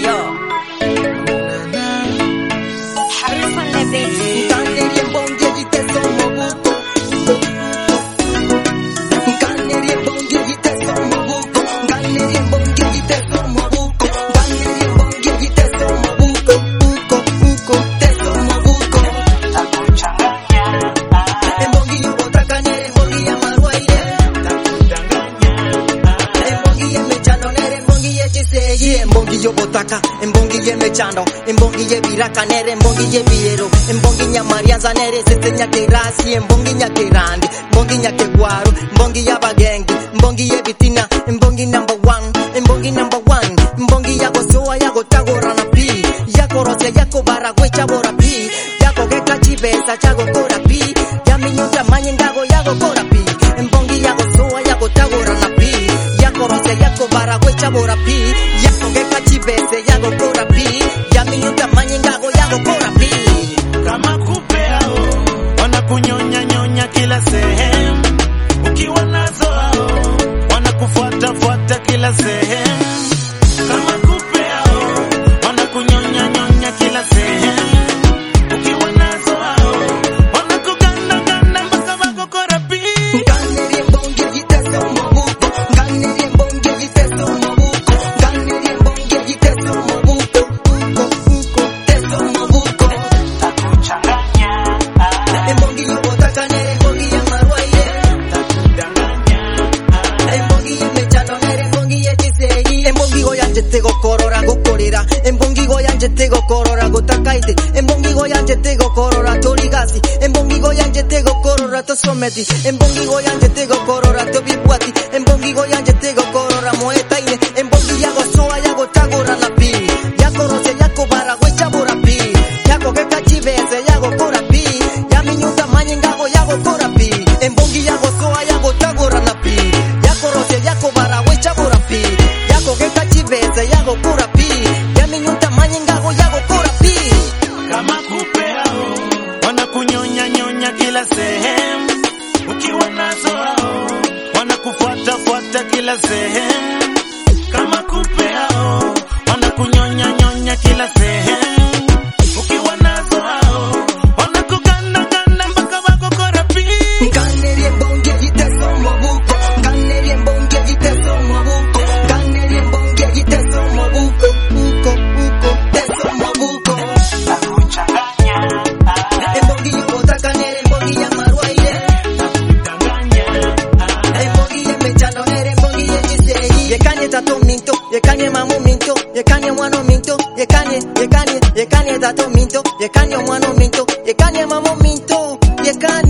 yo. Harris on the beat. Kaneri mbonge jiteso mobuko. Kaneri mbonge jiteso mobuko. Kaneri mbonge jiteso mobuko. Kaneri mbonge jiteso mobuko. Uko teso mobuko. Takuchanganya. Mbongi yobota kanere mbongi ya marwaire. Mbongi ye mechano nere mbongi ye chiseye. Mbongi yobotaka mbongi ye mechano. Mbongi ye biraka nere mbongi ye biero. Mbongi nyamarianza nere sese nyakerasi. Mbongi nyakerandi. Mbongi nyakegwaro. Mbongi ya bagengi. Mbongi ye bitina. Mbongi number one. Mbongi number one. Mbongi yako soa yako tagora na pi. Yako rosia yako baragwe chabora pi. Yako geka chibesa chago kora pi. Yaminyuta manyengago yako kora pi. Mbongi yako soa yako tagora na pi. Yako rosia yako baragwe chabora pi. Yako geka chibesa yako kora pi. Yaminyuta manyengago yako kora pi. Kama kupe hao wanakunyonya nyonya kila sehemu, ukiwa nazo hao wanakufuata fuata kila sehemu. Kama kupe hao wanakunyonya nyonya kila sehemu, ukiwa nazo hao wanakuganda ganda mpaka wako korapi. Kaneri mbonge jiteso mobuko. Kaneri mbonge jiteso mobuko. Kaneri mbonge jiteso mobuko. Uko teso mobuko. Takuchanganya. Mbongi yobota kanere mbongi ya marwaire. Mbongi ye mechano nere mbongi ye chiseyi. Mbongi go yanje tego korora gokorera. Mbongi go yanje tego korora gotakaite. Mbongi go yanje tego korora torigasi. Mbongi go yanje tego korora tosometi. Mbongi go yanje tego korora tobibwati. Mbongi go yanje tego korora moetaine. Mbongi yago soa yago tagora na pi. Yako rose yako baragwe chabora pi. Yako geka chibese yago kora pi. Yaminyuta manyengago yago kora pi. Mbongi yago soa yago tagora na pi. Yako rose yako baragwe chabora pi. Yako geka chibese yago kora pi. Yaminyuta manyengago yago kora pi. Kama kupe hao wanakunyonya nyonya kila sehemu, ukiwa nazo hao wanakufuata fuata kila sehemu. Kama kupe hao wanakunyonya nyonya kila sehemu, ukiwa nazo hao wanakuganda ganda mpaka wako korapi. Kaneri mbonge jiteso mobuko. Kaneri mbonge jiteso mobuko. Kaneri mbonge jiteso mobuko. Uko teso mobuko. Takuchanganya. Mbongi yobota kanere mbongi ya marwaire. Mbongi ye mechano nere mbongi ye chiseyi. Yekanye tato minto. Yekanye mamu minto. Yekanye mwano minto. Yekanye tato minto. Yekanye mwano minto. Yekanye mamu minto. Yekanye